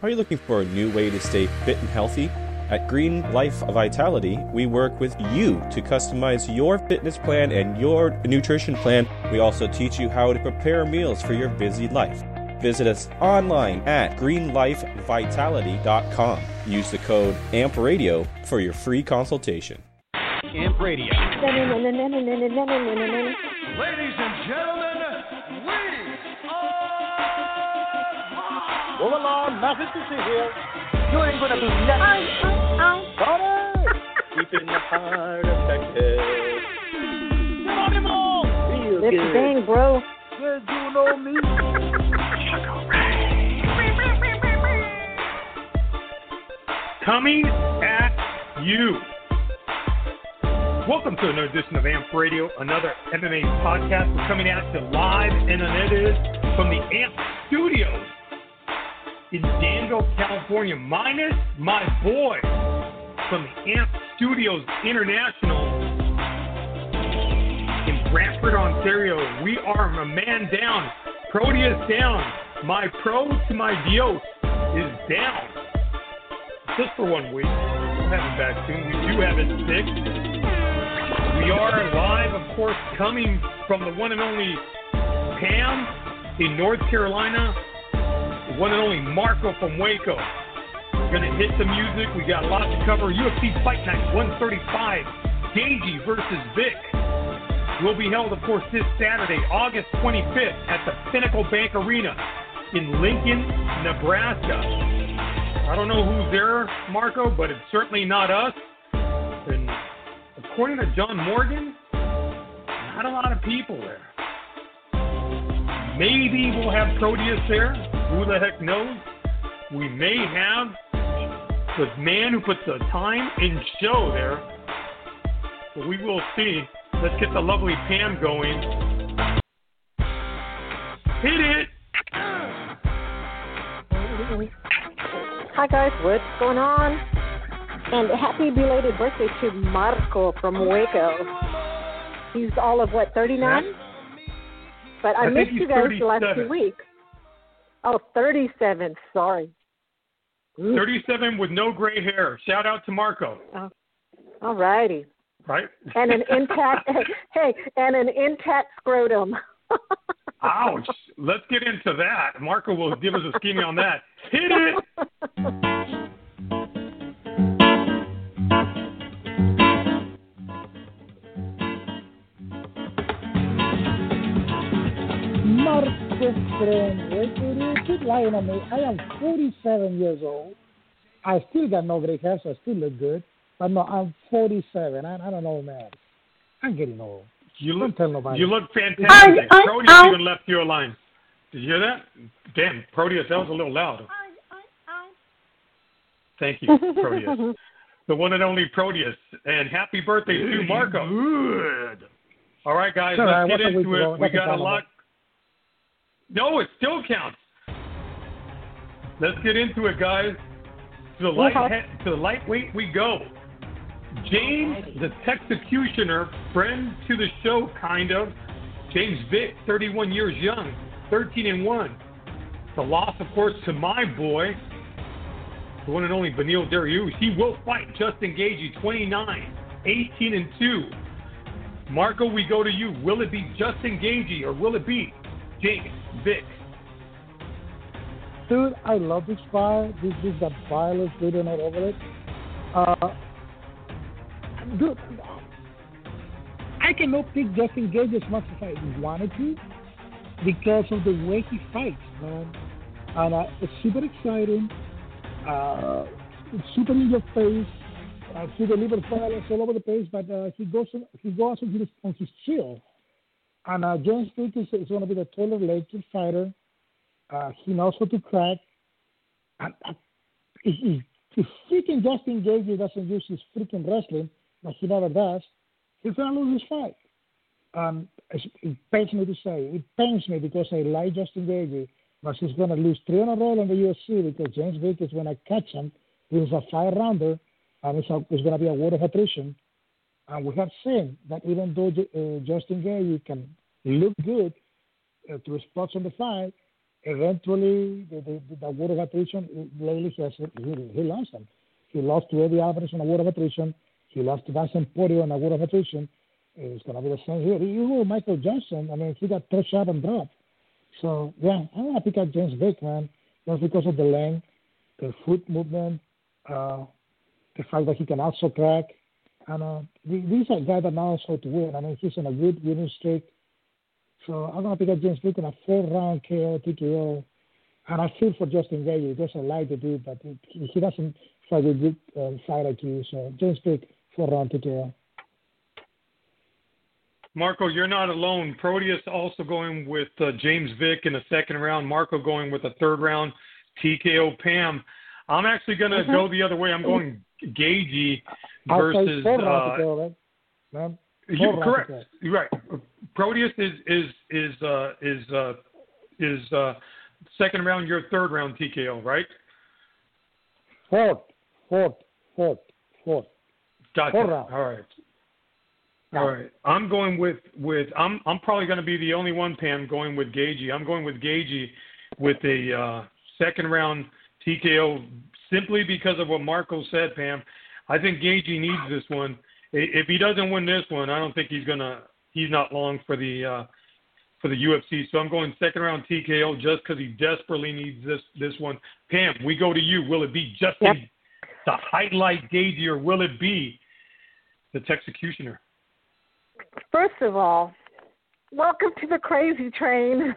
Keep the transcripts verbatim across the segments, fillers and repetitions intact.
Are you looking for a new way to stay fit and healthy? At Green Life Vitality, we work with you to customize your fitness plan and your nutrition plan. We also teach you how to prepare meals for your busy life. Visit us online at green life vitality dot com. Use the code A M P radio for your free consultation. A M P Radio. Ladies and gentlemen, we are Move along, nothing to see here. You ain't gonna be nothing. Sorry. Keeping the heart affected. Feel This good. thing, bro. Yeah, you know me. Coming at you. Welcome to another edition of A M P Radio, another M M A podcast. We're coming at you live and unedited from the A M P Studios in Danville, California, minus my boy from the A M P Studios International in Brantford, Ontario. We are a man down, Proteus down. My pro to my Dios is down. Just for one week. We'll have him back soon. We do have it fixed. We are live, of course, coming from the one and only Pam in North Carolina. The one and only Marco from Waco. We're going to hit the music. We got a lot to cover. U F C Fight Night one thirty-five. Gaethje versus Vick will be held, of course, this Saturday, August twenty-fifth at the Pinnacle Bank Arena in Lincoln, Nebraska. I don't know who's there, Marco, but it's certainly not us. And according to John Morgan, not a lot of people there. Maybe we'll have Proteus there. Who the heck knows? We may have the man who puts the time in show there. But we will see. Let's get the lovely Pam going. Hit it! Hi, guys. What's going on? And happy belated birthday to Marco from Waco. He's all of, what, thirty-nine? But I, I missed you guys the last two thirty-seven. weeks. Oh, thirty-seven. Sorry. thirty-seven with no gray hair. Shout out to Marco. Oh, all righty. Right? And an intact, hey, and an intact scrotum. Ouch. Let's get into that. Marco will give us a scheme on that. Hit it! Marco friend, wait, you keep lying on me. I am forty-seven years old. I still got no gray hair, so I still look good. But no, I'm forty-seven. I, I don't know, man. I'm getting old. You Don't look, tell nobody. you look fantastic. I- I- Proteus I- even left you a line. Did you hear that? Damn, Proteus, that was a little loud. Thank you, Proteus. The one and only Proteus. And happy birthday to Marco. Good. All right, guys, Sorry, let's get what's a week into ago? it. We Nothing got a counted. lot. No, it still counts. Let's get into it, guys. To the, light, to the lightweight we go. James, the Texecutioner, friend to the show, kind of. James Vick, thirty-one years young, thirteen and one. The loss, of course, to my boy, the one and only Beneil Dariush. He will fight Justin Gaethje, twenty-nine, eighteen and two. Marco, we go to you. Will it be Justin Gaethje or will it be James Vick? Dude, I love this fight. This is the violence leading all over it. Uh, dude, I cannot pick Justin Gaethje as much as I wanted to because of the way he fights, man. And uh, it's super exciting. Uh, it's super in your face. Uh, he delivers violence all over the place, but uh, he goes on, he goes on his, on his chill. And uh, James Vick is, is going to be the taller leg fighter. Uh, he knows how to crack. And, uh, if, if, if freaking Justin Gaethje doesn't use his freaking wrestling, like he never does, he's going to lose his fight. Um, it pains me to say. It pains me because I like Justin Gaethje, but he's going to lose three in a row in the U F C because James Vick is going to catch him. He's a five-rounder, and it's, a, it's going to be a war of attrition. And we have seen that even though uh, Justin Gaethje can look good uh, through spots on the fight, eventually, the, the, the award of attrition, lately he, has, he, he lost them. He lost to Eddie Alvarez on award of attrition. He lost to Dustin Poirier on award of attrition. It's going to be the same here. You know, Michael Johnson, I mean, he got touched up and dropped. So, yeah, I want to pick up James Vick, man, just because of the length, the foot movement, uh, the fact that he can also crack. And uh, these are guys that knows how to win. I mean, he's on a good winning streak. So I'm going to pick up James Vick in a four-round K O, T K O. And I feel for Justin Gaethje. He doesn't like to do, but he, he doesn't fight with good uh, fight I Q. So James Vick, four-round T K O. Marco, you're not alone. Proteus also going with uh, James Vick in the second round. Marco going with a third round T K O. Pam, I'm actually going to mm-hmm. go the other way. I'm going Gaethje versus. Uh, round, right? you, correct. You're right. Proteus is is is uh, is uh, is uh, second round. Your third round T K O, right? Fourth, fourth, fourth, fourth. Gotcha. Fourth round. All right. All right. I'm going with, with I'm I'm probably going to be the only one, Pam, going with Gaethje. I'm going with Gaethje with a uh, second round T K O simply because of what Marco said, Pam. I think Gaethje needs this one. If he doesn't win this one, I don't think he's gonna he's not long for the uh, for the U F C. So I'm going second round T K O just because he desperately needs this this one. Pam, we go to you. Will it be Justin yep. the highlight Gaethje, or will it be the Texecutioner? First of all, welcome to the crazy train.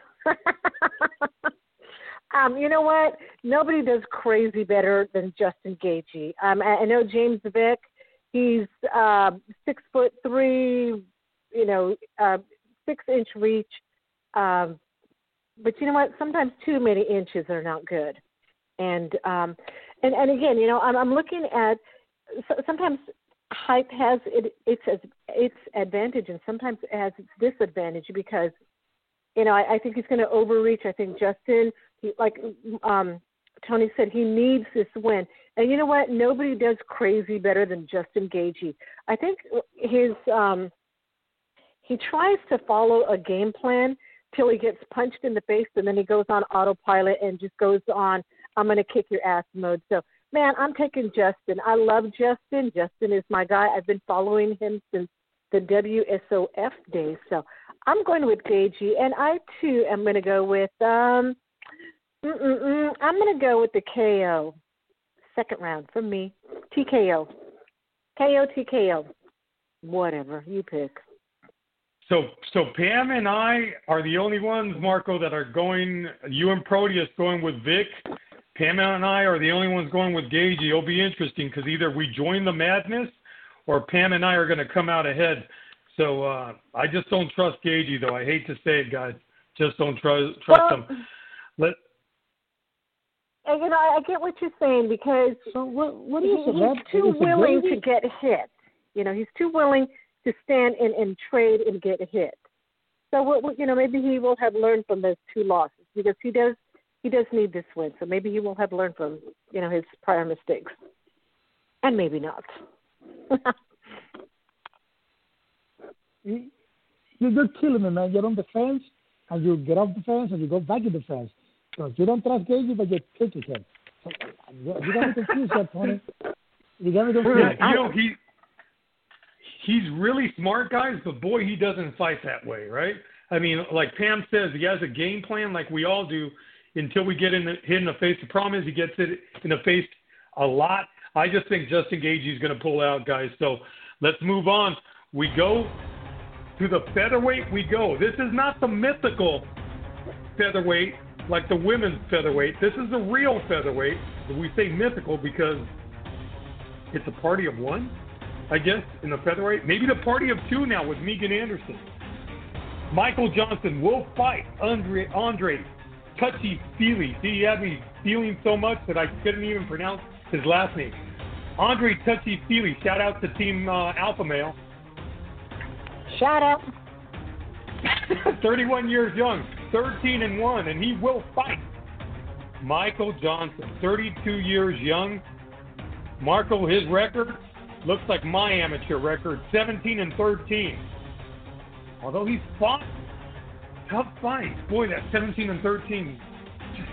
um, you know what? Nobody does crazy better than Justin Gaethje. Um, I, I know James Vick. He's uh, six foot three, you know, uh, six inch reach. Um, but you know what? Sometimes too many inches are not good. And um, and and again, you know, I'm, I'm looking at sometimes. Height has it, its its advantage, and sometimes it has its disadvantage because, you know, I, I think he's going to overreach. I think Justin, he, like um, Tony said, he needs this win. And you know what? Nobody does crazy better than Justin Gaethje. I think his um, he tries to follow a game plan till he gets punched in the face, and then he goes on autopilot and just goes on, I'm going to kick your ass mode. So, man, I'm taking Justin. I love Justin. Justin is my guy. I've been following him since the W S O F days. So I'm going with Gaethje, and I, too, am going to go with um, mm-mm-mm, I'm going to go with the K O. Second round for me. T K O. K O, T K O. Whatever. You pick. So, so Pam and I are the only ones, Marco, that are going, you and Proteus going with Vic. Pam and I are the only ones going with Gaethje. It'll be interesting because either we join the madness or Pam and I are going to come out ahead. So uh, I just don't trust Gaethje, though. I hate to say it, guys. Just don't trust trust well, him. Let. You know, I get what you're saying because so what, what is he, it, he's too willing to get hit. You know, he's too willing to stand in and trade and get hit. So, what, you know, maybe he will have learned from those two losses because he does. He does need this win, so maybe he will have learned from, you know, his prior mistakes. And maybe not. you, you're killing me, man. You're on the fence, and you get off the fence, and you go back to the fence. So you don't trust Gaethje, but you pick him. So, you, you got me confused, there, Tony. You got me confused. You know, he, he's really smart, guys, but boy, he doesn't fight that way, right? I mean, like Pam says, he has a game plan like we all do. Until we get in the, hit in the face. The problem is he gets it in the face a lot. I just think Justin Gaethje is going to pull out, guys. So let's move on. We go to the featherweight. We go. This is not the mythical featherweight like the women's featherweight. This is the real featherweight. We say mythical because it's a party of one, I guess, in the featherweight. Maybe the party of two now with Megan Anderson. Michael Johnson will fight Andre Andre. Touchy Feely. See, he had me feeling so much that I couldn't even pronounce his last name. Andre Touchy Feely. Shout out to Team uh, Alpha Male. Shout out. thirty-one years young, thirteen and one, and he will fight Michael Johnson. thirty-two years young. Marco, his record looks like my amateur record, seventeen and thirteen. Although he's fought tough fight. Boy, that seventeen and thirteen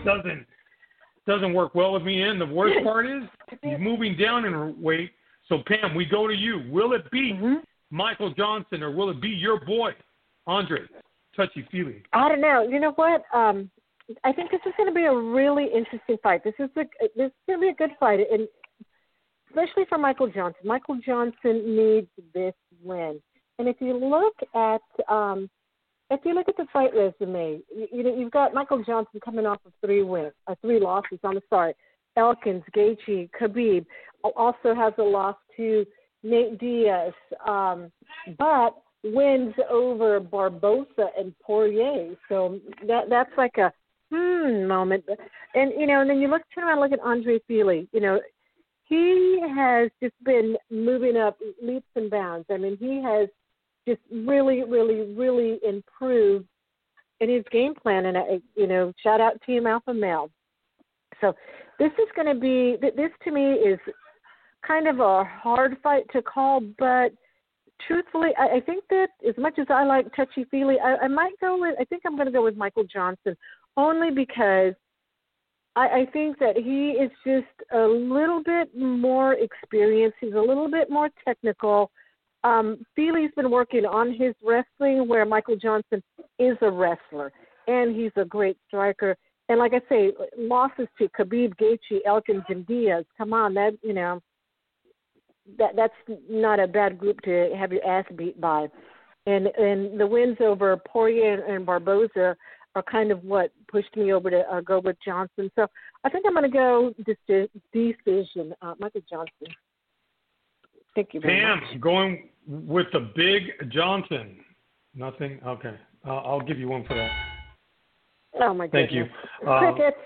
doesn't doesn't work well with me. And the worst part is he's moving down in weight. So, Pam, we go to you. Will it be mm-hmm. Michael Johnson or will it be your boy, Andre Touchy-Feely? I don't know. You know what? Um, I think this is going to be a really interesting fight. This is a, this is going to be a good fight, and especially for Michael Johnson. Michael Johnson needs this win. And if you look at um, if you look at the fight resume, you, you know you've got Michael Johnson coming off of three wins, uh, three losses. I'm sorry, Elkins, Gaethje, Khabib. Also has a loss to Nate Diaz, um, but wins over Barboza and Poirier. So that that's like a hmm moment. And you know, and then you look turn around and look at Andre Feely. You know, he has just been moving up leaps and bounds. I mean, he has just really, really, really improved in his game plan. And, I, you know, shout out Team Alpha Male. So this is going to be, this to me is kind of a hard fight to call, but truthfully, I, I think that as much as I like Touchy-Feely, I, I might go with, I think I'm going to go with Michael Johnson, only because I, I think that he is just a little bit more experienced. He's a little bit more technical. Um, Feely's been working on his wrestling, where Michael Johnson is a wrestler, and he's a great striker. And like I say, losses to Khabib, Gaethje, Elkins, and Diaz. Come on, that you know, that that's not a bad group to have your ass beat by. And and the wins over Poirier and, and Barboza are kind of what pushed me over to uh, go with Johnson. So I think I'm going to go this decision, uh, Michael Johnson. Thank you very Pam, much. going with the big Johnson. Nothing? Okay. Uh, I'll give you one for that. Oh, my goodness. Thank you. Uh, Crickets.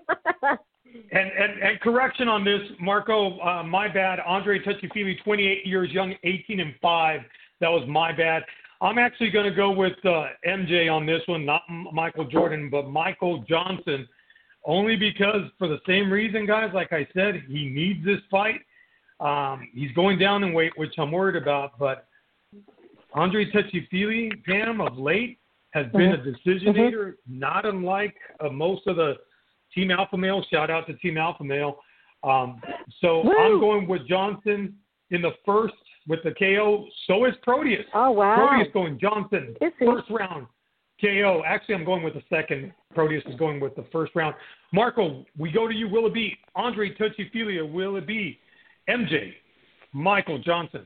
and, and, and correction on this, Marco, uh, my bad. Andre Touchy-Feely, twenty-eight years young, eighteen and five. That was my bad. I'm actually going to go with uh, M J on this one, not M- Michael Jordan, but Michael Johnson, only because for the same reason, guys, like I said, he needs this fight. Um, he's going down in weight, which I'm worried about, but Andre Touchy-Feely, Pam, of late, has been mm-hmm. a decisionator, mm-hmm. not unlike uh, most of the Team Alpha Male. Shout out to Team Alpha Male. Um, so Woo! I'm going with Johnson in the first with the K O. So is Proteus. Oh, wow. Proteus going Johnson, first round K O. Actually, I'm going with the second. Proteus is going with the first round. Marco, we go to you. Will it be Andre Touchy-Feely or will it be M J, Michael Johnson?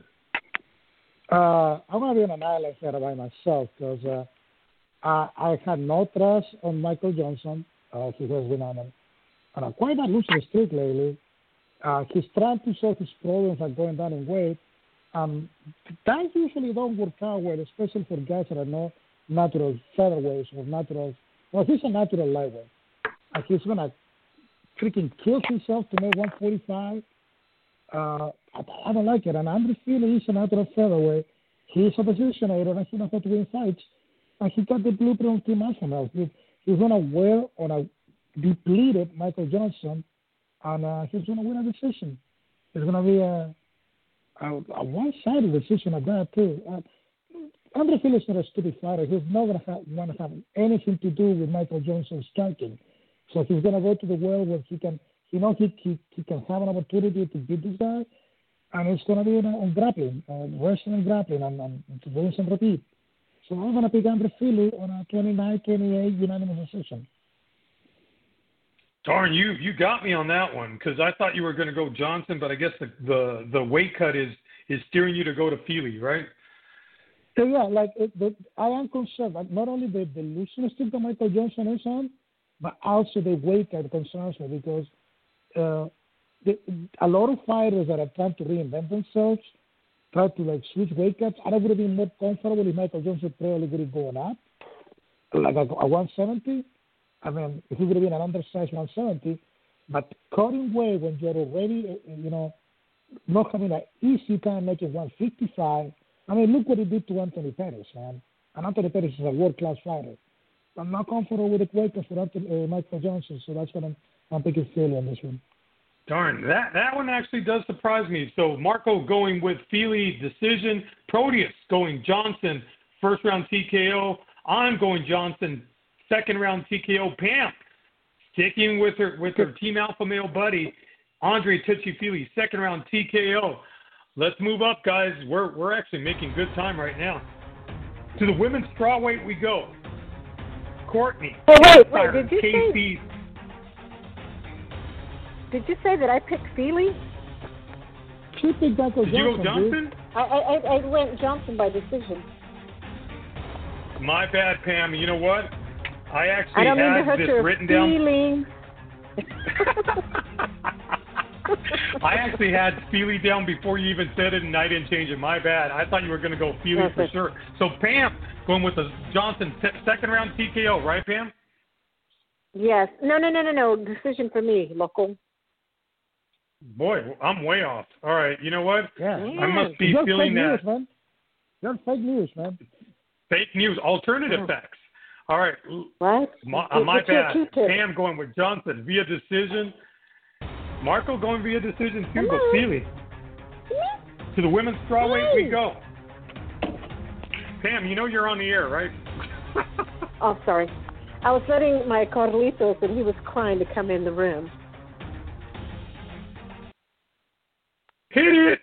Uh, I'm going to be on an island here by myself because uh, I, I had no trust on Michael Johnson. Uh, he has been on a, on a quite a losing streak lately. Uh, he's trying to solve his problems like going down in weight. Um, that usually don't work out well, especially for guys that are not natural featherweights or natural. Well, he's a natural lightweight. Uh, he's going to freaking kill himself to make one forty-five. Uh, I, I don't like it. And Andre Feely is a natural featherweight. He's a positioner and he knows how to win fights. And he got the blueprint on Team Alpha Male. He, he's going to wear on a depleted Michael Johnson, and uh, he's going to win a decision. It's going to be a, a, a one-sided decision at that, too. Uh, Andre Feely is not a stupid fighter. He's not going to want to have anything to do with Michael Johnson's striking. So he's going to go to the world where he can, you know, he, he, he can have an opportunity to beat this guy, and it's going to be on, on grappling, uh, wrestling and grappling, and, and to rinse and repeat. So I'm going to pick Andre Feely on a twenty-nine twenty-eight unanimous decision. Darn, you you got me on that one because I thought you were going to go Johnson, but I guess the, the, the weight cut is, is steering you to go to Feely, right? So, yeah, like it, the, I am concerned. Like, not only the, the looseness that Michael Johnson is on, but also the weight cut concerns me because uh, the, a lot of fighters that are trying to reinvent themselves try to like switch weight cuts. I would have been more comfortable if Michael Johnson probably would have gone up, like a, a one seventy. I mean, if he would have been an undersized one seventy, but cutting weight when you're already, you know, not having an easy time making one fifty-five. I mean, look what he did to Anthony Pettis, man. And Anthony Pettis is a world-class fighter. I'm not comfortable with the weight cuts for Anthony, uh, Michael Johnson, so that's what I'm, I'm picking Feely on this one. Darn, that, that one actually does surprise me. So Marco going with Feely decision, Proteus going Johnson, first round T K O. I'm going Johnson, second round T K O. Pam, Sticking with her with her Team Alpha Male buddy, Andre Touchy-Feely, second round T K O. Let's move up, guys. We're we're actually making good time right now. To the women's strawweight we go. Courtney. Oh, wait, wait, did you Casey. say? Did you say that I picked Feely? She picked Michael Did you Johnson. go Johnson? I, I I went Johnson by decision. My bad, Pam. You know what? I actually I don't mean to had hurt this your written down. feelings. I actually had Feely down before you even said it, and I didn't change it. My bad. I thought you were going to go Feely That's for it. sure. So, Pam, going with the Johnson t- second round T K O, right, Pam? Yes. No, no, no, no, no. Decision for me, local. Boy, I'm way off. All right, you know what? Yeah. I must be You're feeling fake that. news, man. You're fake news, man. Fake news, alternative Oh. facts. All right, What? my, uh, my It's your bad. Q-tip. Pam going with Johnson via decision. Marco going via decision too, but Hello. Feely. To the women's strawweight we go. Pam, you know you're on the air, right? Oh, sorry. I was letting my Carlitos, and he was crying to come in the room. Hit it!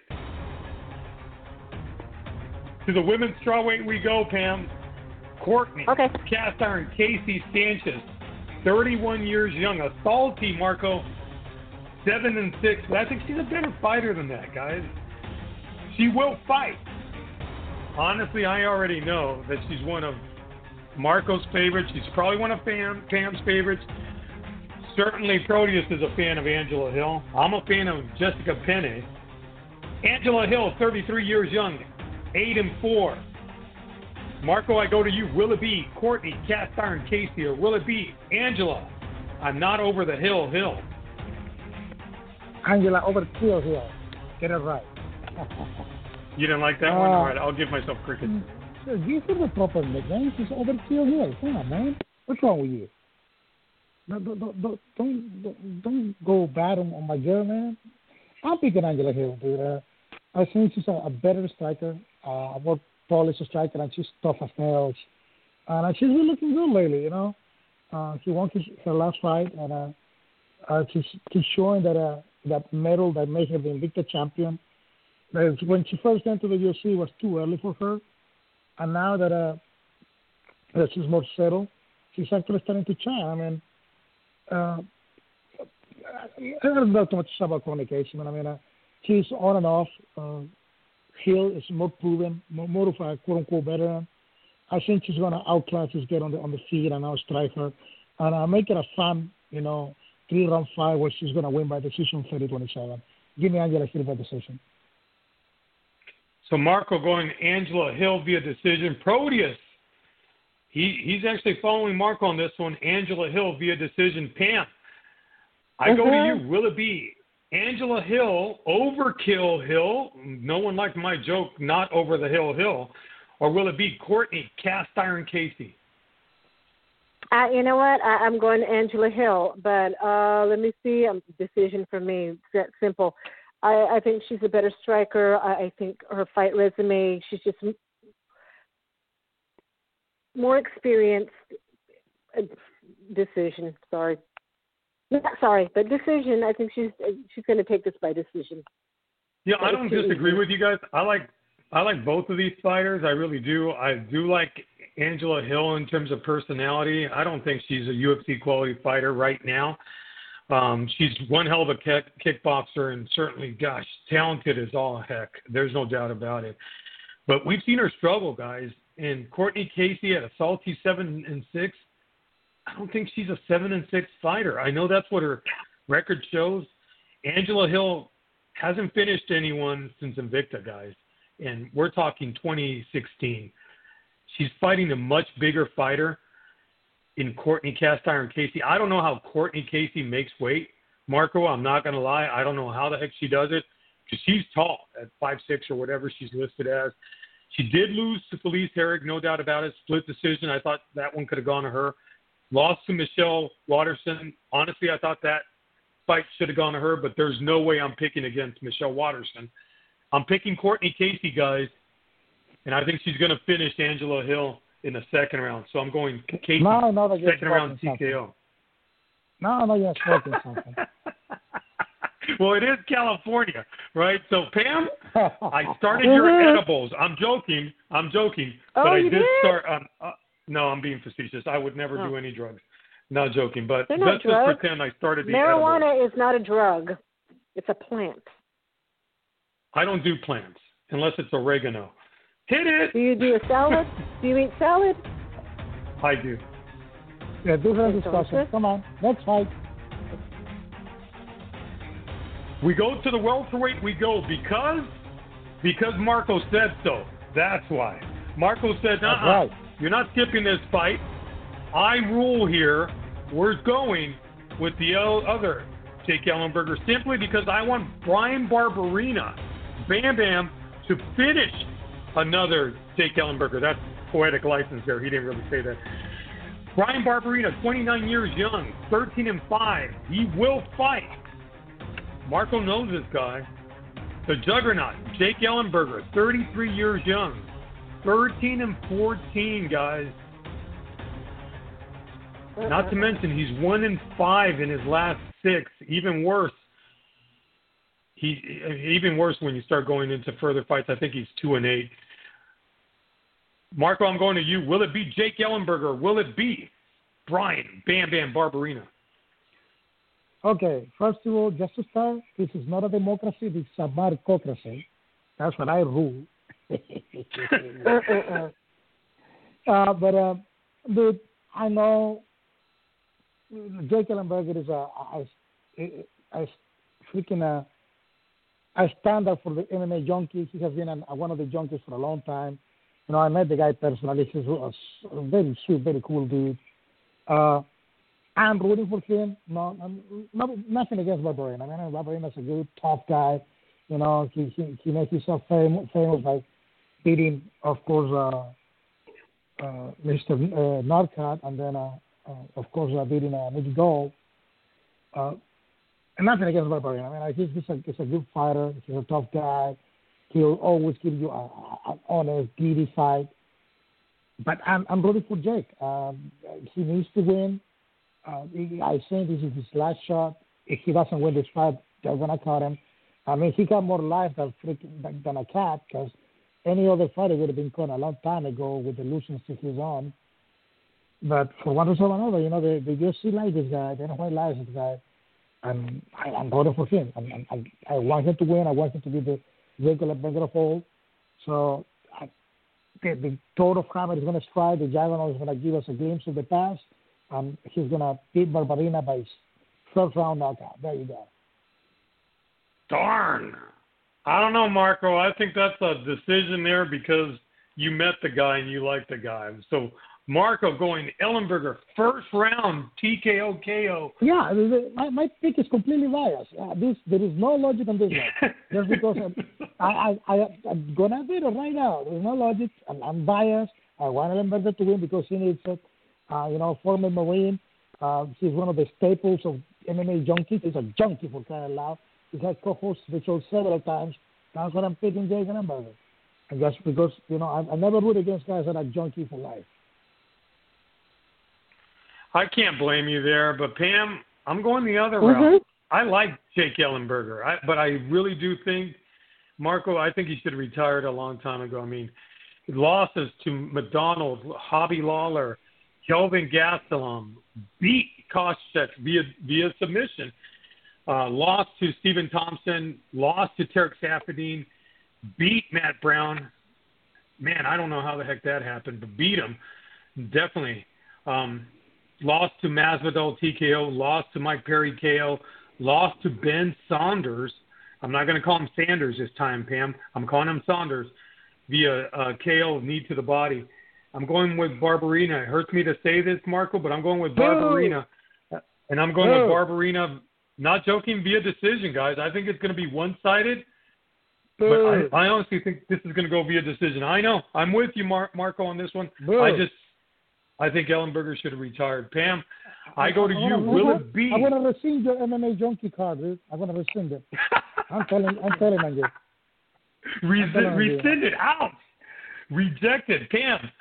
To the women's strawweight we go, Pam. Courtney. Okay. Cast iron Casey Sanchez. thirty-one years young. A salty Marco. seven and six. But I think she's a better fighter than that, guys. She will fight. Honestly, I already know that she's one of Marco's favorites. She's probably one of Pam, Pam's favorites. Certainly, Proteus is a fan of Angela Hill. I'm a fan of Jessica Penne. Angela Hill, thirty-three years young, eight and four. Marco, I go to you. Will it be Courtney, Cast Iron Casey, or will it be Angela? I'm not over the hill, Hill. Angela Overkill here. Get it right. You didn't like that one? Uh, All right, I'll give myself cricket. So give her the proper nickname. She's Overkill here. Come on, man. What's wrong with you? No, don't, don't, don't, don't, don't go bad on, on my girl, man. I'm picking Angela Hill, dude. Uh, I think she's a, a better striker, uh, a more polished striker, and she's tough as nails. And uh, she's been looking good lately, you know. Uh, she won his, her last fight, and uh, uh, she's, she's showing that uh, that medal that made her the Invicta champion. That when she first went to the U F C, it was too early for her. And now that, uh, that she's more settled, she's actually starting to shine. I mean, uh, I don't know too much about communication. I mean, uh, she's on and off. Uh, Hill is more proven, more, more of a quote-unquote veteran. I think she's going to outclass this girl on the on the feet and outstrike her, and uh, make it a fun, you know, three-round fight where she's going to win by decision thirty twenty-seven. Give me Angela Hill by decision. So Marco going Angela Hill via decision. Proteus, he he's actually following Marco on this one. Angela Hill via decision. Pam, I Mm-hmm. go to you. Will it be Angela Hill, Overkill Hill? No one liked my joke, not over the hill Hill. Or will it be Courtney, Cast Iron Casey? Uh, you know what? I, I'm going Angela Hill, but uh, let me see. Um, decision for me. It's that simple. I, I think she's a better striker. I, I think her fight resume, she's just m- more experienced. Uh, decision. Sorry. Not sorry, but decision. I think she's she's going to take this by decision. Yeah, I That don't was too disagree easy. with you guys. I like I like both of these fighters. I really do. I do like Angela Hill in terms of personality. I don't think she's a U F C quality fighter right now. Um, she's one hell of a kick, kickboxer, and certainly, gosh, talented as all heck. There's no doubt about it. But we've seen her struggle, guys. And Courtney Casey at a salty seven and six. I don't think she's a seven and six fighter. I know that's what her record shows. Angela Hill hasn't finished anyone since Invicta, guys, and we're talking twenty sixteen. She's fighting a much bigger fighter in Courtney Cast Iron Casey. I don't know how Courtney Casey makes weight. Marco, I'm not going to lie. I don't know how the heck she does it because she's tall at five six or whatever she's listed as. She did lose to Felice Herrig, no doubt about it. Split decision. I thought that one could have gone to her. Lost to Michelle Watterson. Honestly, I thought that fight should have gone to her, but there's no way I'm picking against Michelle Watterson. I'm picking Courtney Casey, guys, and I think she's going to finish Angela Hill in the second round. So I'm going Casey, No, no, that's second round T important K O. No, no, you're smoking something. Well, it is California, right? So, Pam, I started your edibles. I'm joking. I'm joking. Oh, but I you did did? start. Um, uh, no, I'm being facetious. I would never Oh. do any drugs. Not joking. But They're not let's drugs. just pretend I started the edibles. Marijuana is not a drug. It's a plant. I don't do plants unless it's oregano. Hit it. Do you do a salad? Do you eat salad? I do. Yeah, different Okay, so discussion. it's- Come on, let's fight. We go to the welterweight. We go because because Marco said so. That's why. Marco said, That's "Uh-uh, right. you're not skipping this fight. I rule here. We're going with the other Jake Ellenberger simply because I want Brian Barberina, Bam Bam, to finish another Jake Ellenberger." That's poetic license there. He didn't really say that. Brian Barberina, twenty-nine years young, thirteen and five. He will fight. Marco knows this guy. The juggernaut, Jake Ellenberger, thirty-three years young, thirteen and fourteen, guys. Not to mention he's one and five in his last six. Even worse, he even worse when you start going into further fights. I think he's two and eight. Marco, I'm going to you. Will it be Jake Ellenberger? Will it be Brian Bam Bam Barberina? Okay, first of all, just to start, this is not a democracy, this is a marcocracy. That's what I rule. uh, but, uh, dude, I know Jake Ellenberger is a, a, a, a freaking a, a standard for the M M A junkies. He has been an, a, one of the junkies for a long time. You know, I met the guy personally. He's a, a very sweet, very cool dude. Uh, I'm rooting for him. No, no, nothing against Barberina. I mean, Barberina's a good, tough guy. You know, he he, he makes himself famous, famous by beating, of course, uh, uh, Mister Uh, Northcutt, and then, uh, uh, of course, uh, beating uh, Mickey Gall. Uh, and nothing against Barberina. I mean, he's, he's, a, he's a good fighter. He's a tough guy. He'll always give you an honest, gritty fight. But I'm, I'm rooting for Jake. Um, he needs to win. Uh, I think this is his last shot. If he doesn't win this fight, they're gonna cut him. I mean, he got more life than freaking than a cat, because any other fighter would have been caught a long time ago with the losing streak he's on. But for one reason or another, you know, they they just see like this guy. They don't quite like this guy, and I, I'm voting for him. I, I I want him to win. I want him to be the regular beggar of all. So I, the the throat of hammer is gonna strike. The juggernaut is gonna give us a glimpse of the past. Um, he's going to beat Barberina by first round knockout. There you go. Darn. I don't know, Marco. I think that's a decision there because you met the guy and you like the guy. So, Marco going Ellenberger, first round T K O K O. Yeah, my, my pick is completely biased. Uh, this, there is no logic on this one. Just because I, I, I, I'm going to do it right now. There's no logic. I'm, I'm biased. I want Ellenberger to win because he needs it. Uh, you know, former Marine. Uh, he's one of the staples of M M A junkies. He's a junkie for crying out loud. He's had co-hosts the show several times. That's what I'm picking Jake Ellenberger. And just because, you know, I, I never root against guys that are junkie for life. I can't blame you there, but Pam, I'm going the other Mm-hmm. route. I like Jake Ellenberger, I, but I really do think, Marco, I think he should have retired a long time ago. I mean, losses to McDonald, Hobby Lawler, Kelvin Gastelum, beat Koscheck via via submission, uh, lost to Stephen Thompson, lost to Tarek Safadine, beat Matt Brown. Man, I don't know how the heck that happened, but beat him, definitely. Um, lost to Masvidal T K O, lost to Mike Perry K O, lost to Ben Saunders. I'm not going to call him Sanders this time, Pam. I'm calling him Saunders via uh, K O, knee to the body. I'm going with Barberina. It hurts me to say this, Marco, but I'm going with Barberina. And I'm going with Barberina, not joking, via decision, guys. I think it's going to be one-sided. But I, I honestly think this is going to go via decision. I know. I'm with you, Mar- Marco, on this one. I just, I think Ellenberger should have retired. Pam, I go to you. Will it be? I'm going to rescind your M M A junkie card, dude. I'm going to rescind it. I'm telling, I'm telling you. Rescind, rescind it out. Rejected. Pam,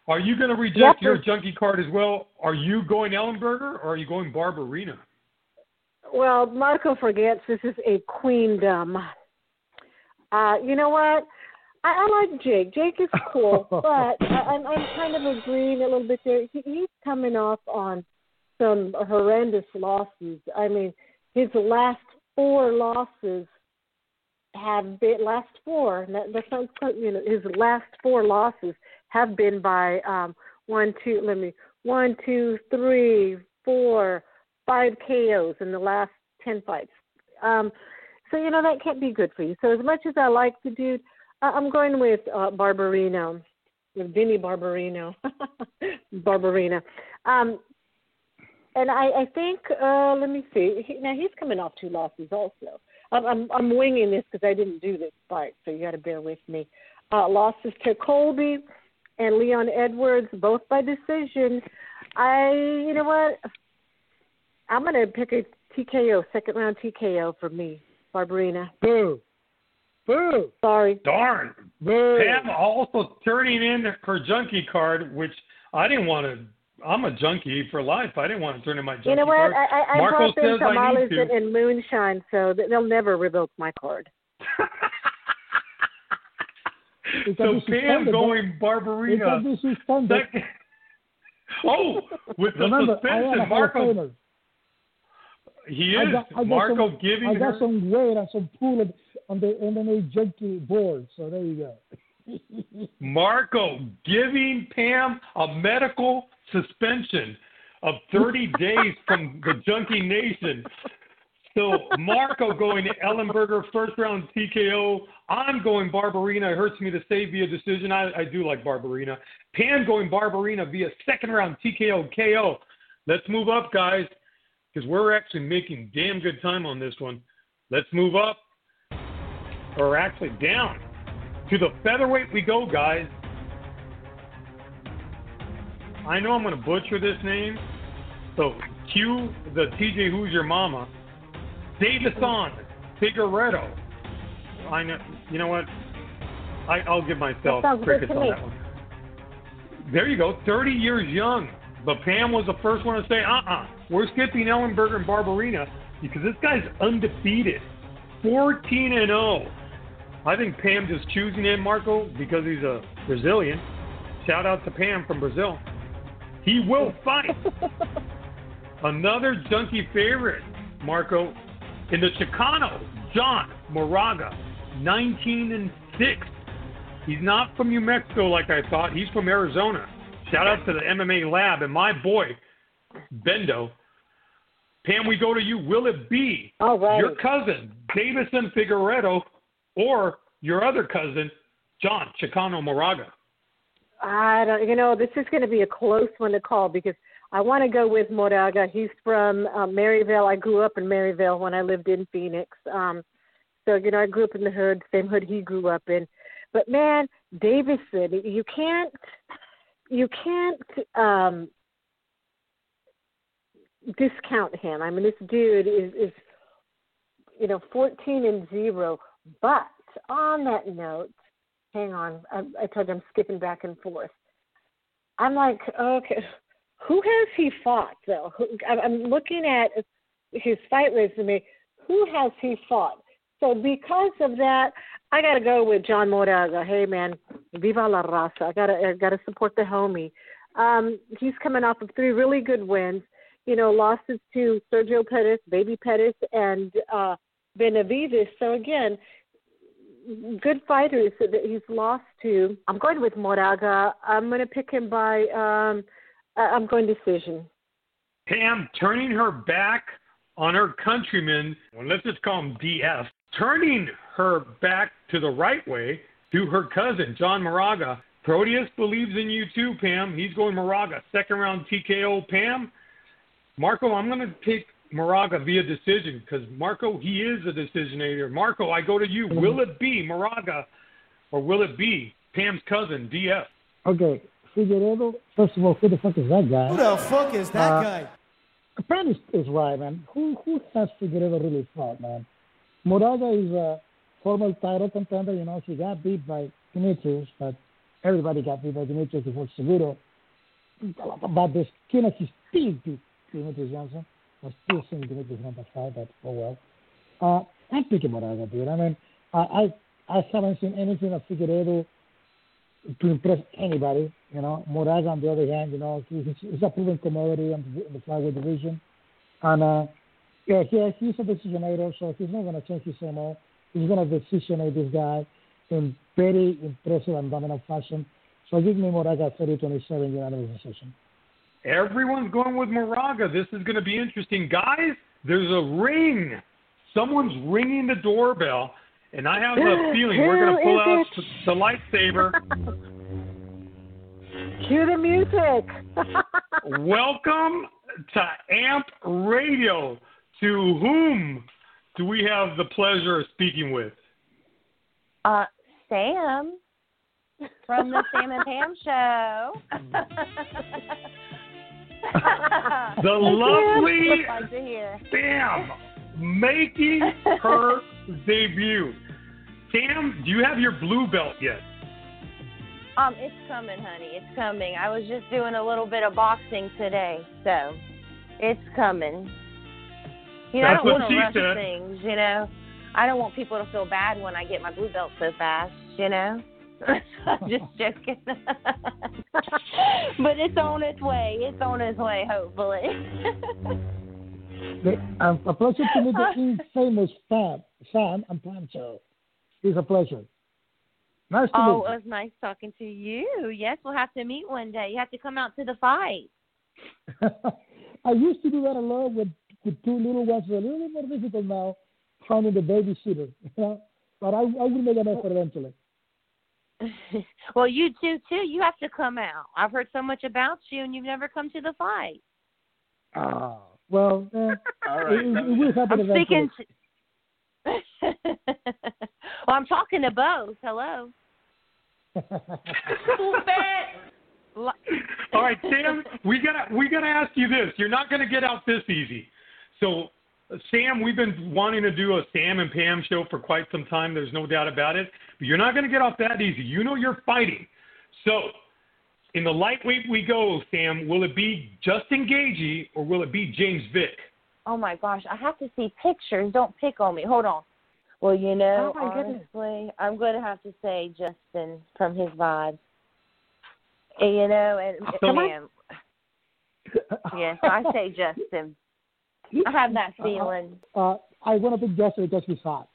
Are you going to reject Yep. your junkie card as well? Are you going Ellenberger or are you going Barbarina? Well, Marco forgets this is a queendom. Uh, you know what? I, I like Jake. Jake is cool, but I, I'm, I'm kind of agreeing a little bit there. He, he's coming off on some horrendous losses. I mean, his last four losses have been last four. That, that sounds, you know, his last four losses have been by um, one, two. Let me one, two, three, four, five K Os in the last ten fights. Um, so you know that can't be good for you. So as much as I like the dude, uh, I'm going with uh, Barbarino, with Vinny Barbarino, Barbarina. Um, and I, I think, uh, let me see. He, now he's coming off two losses also. I'm I'm, I'm winging this because I didn't do this fight, so you got to bear with me. Uh, losses to Colby and Leon Edwards, both by decision. I, you know what? I'm going to pick a T K O, second round T K O for me, Barbarina. Boo. Boo. Sorry. Darn. Boo. Pam also turning in her junkie card, which I didn't want to. I'm a junkie for life. I didn't want to turn in my junkie You know what? card. I, I, I Marco brought them says I tamales need to. and, and moonshine, so th- they'll never revoke my card. Because So this is Pam standard, going Because Barbarina. this is standard. Second. Oh, with the Remember, I am suspension, a Hall of Marco. Famer. He I is. got, I got Marco some, giving I got her. some weight and some pull on the M M A junkie board, so there you go. Marco giving Pam a medical suspension of thirty days from the Junkie Nation. So Marco going to Ellenberger, first round T K O. I'm going Barbarina. It hurts me to say via decision. I, I do like Barbarina. Pam going Barbarina via second round T K O K O. Let's move up, guys, because we're actually making damn good time on this one. Let's move up, or actually down. To the featherweight we go, guys. I know I'm going to butcher this name, so cue the T J Who's Your Mama. Davison Figueredo. I know. You know what? I, I'll give myself That sounds good crickets to on me. that one. There you go. thirty years young. But Pam was the first one to say, uh-uh. We're skipping Ellenberger and Barbarina because this guy's undefeated. fourteen and oh. I think Pam just choosing him, Marco, because he's a Brazilian. Shout out to Pam from Brazil. He will fight. Another junkie favorite, Marco, in the Chicano, John Moraga, nineteen and six. He's not from New Mexico like I thought. He's from Arizona. Shout out to the M M A Lab and my boy, Bendo. Pam, we go to you. Will it be All right. your cousin, Davison Figueredo, or your other cousin, John Chicano Moraga? I don't, you know, this is going to be a close one to call because I want to go with Moraga. He's from uh, Maryvale. I grew up in Maryvale when I lived in Phoenix. Um, so, you know, I grew up in the hood, same hood he grew up in. But, man, Davison, you can't, you can't um, discount him. I mean, this dude is, is, you know, fourteen and zero. But on that note, hang on, I, I told you I'm skipping back and forth. I'm like, okay, who has he fought, though? Who, I'm looking at his fight resume. Who has he fought? So because of that, I got to go with John Moraga. Hey, man, viva la raza. I got to I gotta support the homie. Um, he's coming off of three really good wins. You know, losses to Sergio Pettis, Baby Pettis, and uh, Benavides. So, again, good fighters that he's lost to. I'm going with Moraga. I'm going to pick him by, um, I'm going decision. Pam turning her back on her countrymen, well, let's just call him D F, turning her back to the right way to her cousin, John Moraga. Proteus believes in you too, Pam. He's going Moraga. Second round T K O, Pam. Marco, I'm going to take Moraga via decision because, Marco, he is a decisionator. Marco, I go to you. Will it be Moraga or will it be Pam's cousin, D F? Okay, Figueredo, first of all, who the fuck is that guy? Who the fuck is that Uh, guy? Pam is, is right, man. Who who has Figueredo really fought, man? Moraga is a former title contender. You know, he got beat by Demetrius, but everybody got people. Demetrius before Seguro. But there's kind of his team to Demetrius Johnson. I still think Demetrius number five, but oh well. Uh, I'm picking Moraga, dude. I mean, I, I I haven't seen anything of Figueiredo to impress anybody. You know, Moraga on the other hand, you know, he's, he's a proven commodity in the, in the flyweight division, and uh, yeah, he, he's a decisionator, so he's not going to change his M O. He's going to decisionate this guy in very impressive and dominant fashion. So give me Moraga thirty twenty-seven unanimous decision. Everyone's going with Moraga. This is going to be interesting. Guys, there's a ring. Someone's ringing the doorbell, and I have a feeling we're going to pull out it? the lightsaber. Cue the music. Welcome to A M P Radio. To whom do we have the pleasure of speaking with? Uh, Sam from the Sam and Pam Show. The lovely like to hear. Sam making her debut. Sam, do you have your blue belt yet? Um, it's coming, honey. It's coming. I was just doing a little bit of boxing today, so it's coming. You know, That's I don't what want she to rush said. things, you know. I don't want people to feel bad when I get my blue belt so fast, you know. I'm just joking. But it's on its way. It's on its way, hopefully. The, um, a pleasure to meet the infamous Sam, Sam and Pam Show. It's a pleasure. Nice to Oh, meet it was nice talking to you. Yes, we'll have to meet one day. You have to come out to the fight. you. I used to do that a lot with, with two little ones. It's a little bit more difficult now, finding the babysitter. You know? But I, I will make an effort eventually. Well, you too, too. You have to come out. I've heard so much about you, and you've never come to the fight. Ah, well, eh, All right. it, it will happen I'm eventually. speaking. To... well, I'm talking to both. Hello. All right, Sam, we gotta we gotta ask you this. You're not gonna get out this easy. So, uh, Sam, we've been wanting to do a Sam and Pam show for quite some time. There's no doubt about it. But you're not gonna get off that easy. You know you're fighting. So, in the lightweight we go, Sam. Will it be Justin Gaethje or will it be James Vick? Oh my gosh, I have to see pictures. Don't pick on me. Hold on. Well, you know, Oh, my goodness. honestly, I'm going to have to say Justin from his vibes. And, you know, and, So- and yes, I say Justin. I have that feeling. Uh, I want to pick Justin because he's hot.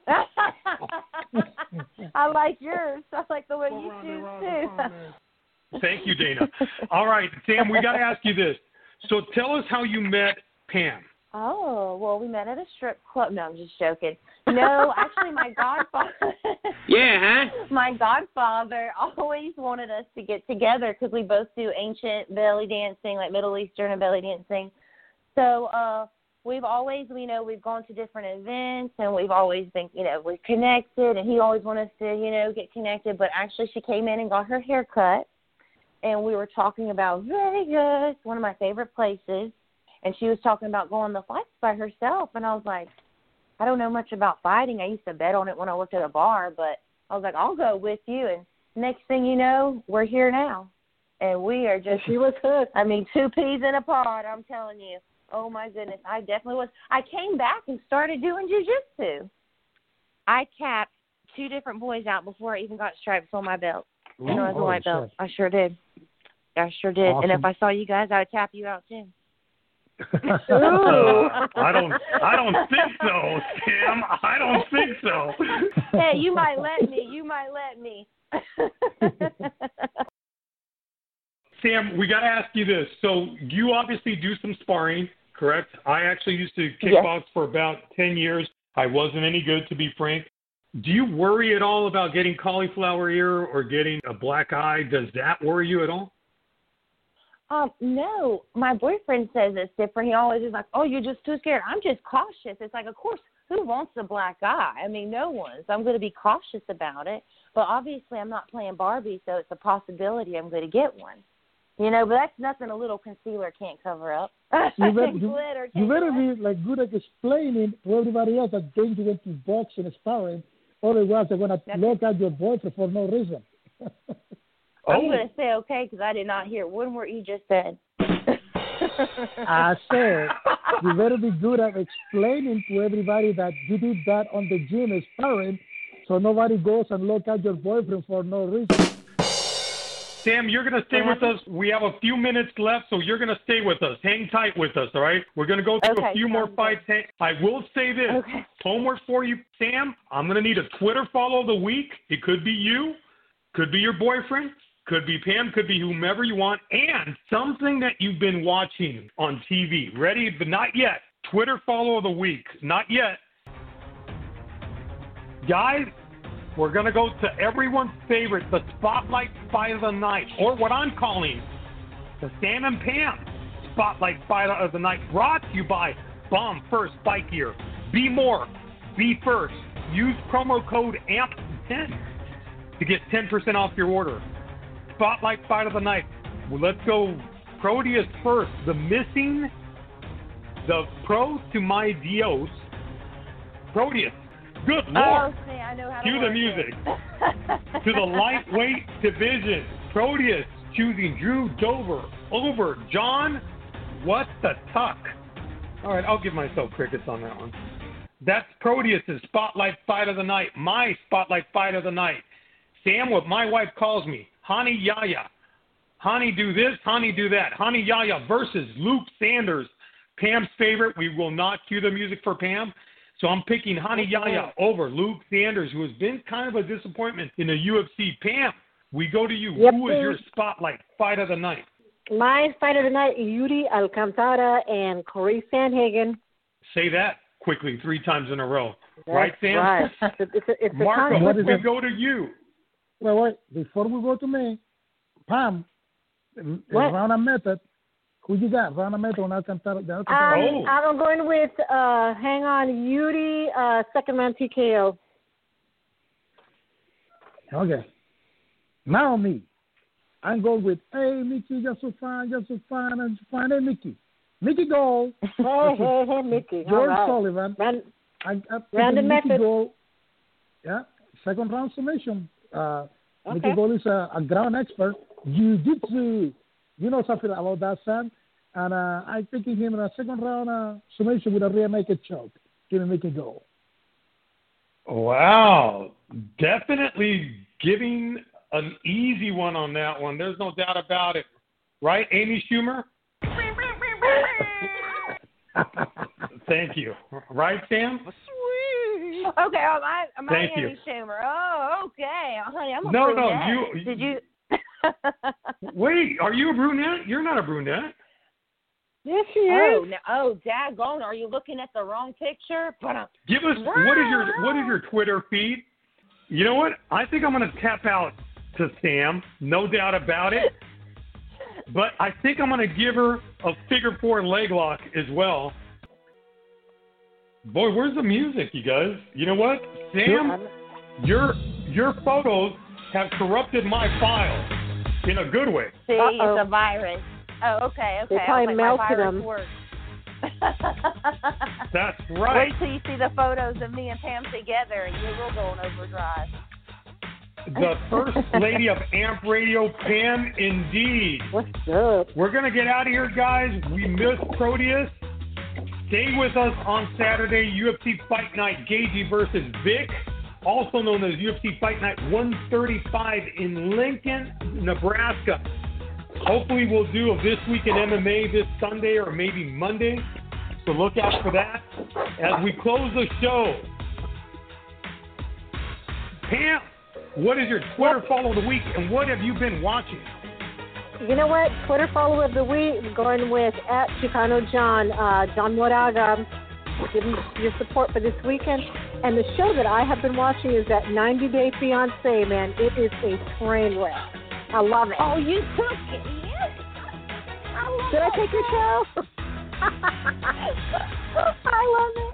I like yours. I like the way you choose too. Thank you, Dana. All right, Sam, we got to ask you this. So tell us how you met Pam. Oh, well, we met at a strip club. No, I'm just joking. No, actually, my godfather. Yeah, huh? My godfather always wanted us to get together because we both do ancient belly dancing, like Middle Eastern and belly dancing. So uh, we've always, you know, we've gone to different events, and we've always been, you know, we're connected, and he always wanted us to, you know, get connected. But actually, she came in and got her hair cut, and we were talking about Vegas, one of my favorite places. And she was talking about going to fights by herself. And I was like, I don't know much about fighting. I used to bet on it when I worked at a bar. But I was like, I'll go with you. And next thing you know, we're here now. And we are just, She was hooked. I mean, two peas in a pod, I'm telling you. Oh, my goodness. I definitely was. I came back and started doing jiu-jitsu. I capped two different boys out before I even got stripes on my belt. You know, as a Oh, white belt. shit. I sure did. I sure did. Awesome. And if I saw you guys, I would tap you out, too. I don't I don't think so, Sam. I don't think so. Hey, you might let me. You might let me. Sam, we got to ask you this. So you obviously do some sparring, correct? I actually used to Yes. kickbox for about ten years. I wasn't any good, to be frank. Do you worry at all about getting cauliflower ear or getting a black eye? Does that worry you at all? Um, no, my boyfriend says it's different. He always is like, oh, you're just too scared. I'm just cautious. It's like, of course, who wants a black eye? I mean, no one. So I'm going to be cautious about it. But obviously I'm not playing Barbie, so it's a possibility I'm going to get one. You know, but that's nothing a little concealer can't cover up. You better, you, Glitter you can't better cover up. be like good at explaining to everybody else that going to get to box and sparring. Otherwise, they're going to That's- look at your boyfriend for no reason. I'm Oh. going to say okay because I did not hear one word you just said. I said you better be good at explaining to everybody that you did that on the gym as parent, so nobody goes and look at your boyfriend for no reason. Sam, you're going to stay with us. We have a few minutes left, so you're going to stay with us. Hang tight with us, all right? We're going to go through Okay, a few more sounds fights. Hang- I will say this. Okay. Homework for you, Sam. I'm going to need a Twitter follow of the week. It could be you, could be your boyfriend, could be Pam, could be whomever you want, and something that you've been watching on T V. Ready? But not yet. Twitter follow of the week. Not yet. Guys, we're going to go to everyone's favorite, the Spotlight Fight of the Night, or what I'm calling the Sam and Pam Spotlight Fight of the Night, brought to you by Bomb First Fight Gear. Be more, be first. Use promo code A M P ten to get ten percent off your order. Spotlight Fight of the Night. Well, let's go Proteus first. The missing, the pro to my Dios, Proteus. Good Lord. Oh, see, I know how to Cue the work music. it. To the lightweight division, Proteus choosing Drew Dober over John What the Tuck. All right, I'll give myself crickets on that one. That's Proteus' Spotlight Fight of the Night, my Spotlight Fight of the Night. Sam, what my wife calls me, Honey Yaya. Honey do this, Honey do that. Honey Yaya versus Luke Sanders, Pam's favorite. We will not cue the music for Pam. So I'm picking Honey Yaya over Luke Sanders, who has been kind of a disappointment in the U F C. Pam, we go to you. Yep, Who is please. your Spotlight Fight of the Night? My fight of the night, Yuri Alcantara and Corey Sandhagen. Say that quickly three times in a row. That's right, Sam? Right. It's, it's, it's a Marco, conflict we of- go to you. Wait, wait. Before we go to me, Pam, What? round and method. Who you got? Round and method on Alcantara. the Alcantara. Um, Oh. I'm going with, uh, hang on, Yuri, uh, second round T K O. Okay. Now me. I'm going with, hey, Mickey, you're so fine, you're so fine, and so fine. Hey, Mickey. Mickey Gold. Hey, hey, hey, Mickey. All George right. Sullivan. Ran- I, I Random Mickey method. Gold. Yeah, second round submission. Uh, Okay. Mickey Gold is a, a ground expert. Jiu-jitsu. You know something about that, Sam. And uh, I'm picking him in a second round uh, submission with a rear naked choke. Give me Mickey Gold. Wow. Definitely giving an easy one on that one. There's no doubt about it. Right, Amy Schumer? Thank you. Right, Sam? Okay, oh, my, my Thank you. Amy Schumer. Oh, okay. Honey, I'm a No, no, brunette. you- Did you? Wait, are you a brunette? You're not a brunette. Yes, she Oh, is. no, oh, daggone! Are you looking at the wrong picture? But Give us what is your what is your Twitter feed? You know what? I think I'm going to tap out to Sam, no doubt about it. But I think I'm going to give her a figure four leg lock as well. Boy, where's the music, you guys? You know what, Sam? Your your photos have corrupted my file in a good way. see, Uh-oh. it's a virus. Oh, okay, okay. They I probably was like, my melted virus them. works. That's right. Wait till you see the photos of me and Pam together, and you will go in overdrive. The first lady of Amp Radio, Pam, indeed. What's up? We're going to get out of here, guys. We missed Proteus. Stay with us on Saturday, U F C Fight Night, Gagey versus Vic, also known as U F C Fight Night one thirty-five in Lincoln, Nebraska. Hopefully we'll do a This Week in M M A this Sunday or maybe Monday, so look out for that. As we close the show, Pam, what is your Twitter follow of the week, and what have you been watching? You know what? Twitter follower of the week, I'm going with at Chicano John, uh, John Moraga. Give me your support for this weekend. And the show that I have been watching is that ninety Day Fiance, man. It is a train wreck. I love it. Oh, you took it. Yes. I love Did I that take your show? I love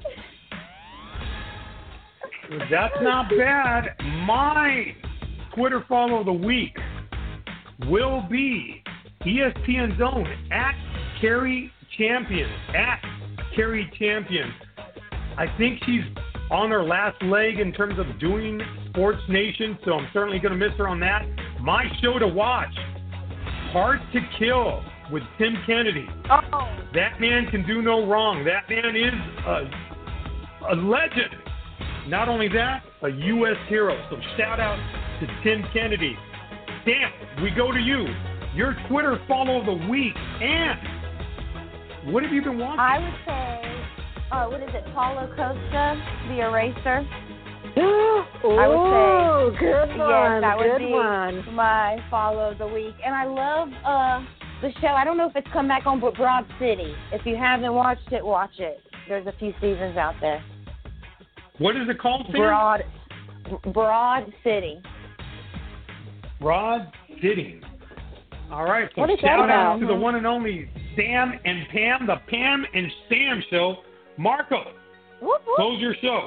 it. That's not bad. My Twitter follow of the week will be E S P N Zone at Carrie Champion. At Carrie Champion. I think she's on her last leg in terms of doing Sports Nation, so I'm certainly going to miss her on that. my show to watch, Hard to Kill with Tim Kennedy. Oh. That man can do no wrong. That man is a, a legend. Not only that, a U S hero. So shout out to Tim Kennedy. Dan, we go to you. Your Twitter follow of the week. And what have you been watching? I would say, uh, what is it, Paulo Costa, The Eraser. Oh, I would say, good one. yes, that good would be one. my follow of the week. And I love uh, the show. I don't know if it's come back on, but Broad City. If you haven't watched it, watch it. There's a few seasons out there. What is it called? Sam? Broad, Broad City. Broad City. All right. So What is that shout about? out to the one and only Sam and Pam, the Pam and Sam show. Marco, Whoop, whoop. close your show.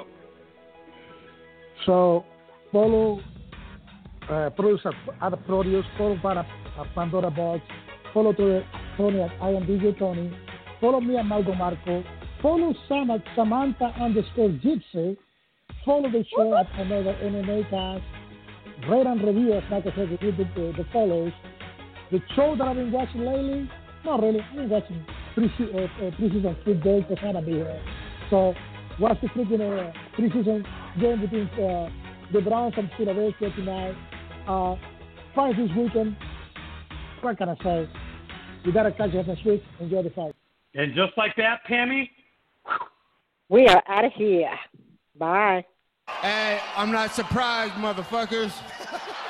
So, follow uh, producer other produce, follow para uh, Pandora Box, follow to Tony at I am D J Tony, follow me at Maldo Marco, follow Sam at Samantha underscore Gypsy, follow the show at Another M M A Cast, rate and review as like I said, with the, the, the follows. The show that I've been watching lately, not really, I've been watching pre-season, uh, pre-season football because I'm be here. So, watch the freaking uh, pre-season game between uh, the Browns and Philadelphia tonight. Uh, fight this weekend. What can I say? You gotta catch it next week. Enjoy the fight. And just like that, Pammy, We are out of here. Bye. Hey, I'm not surprised, motherfuckers.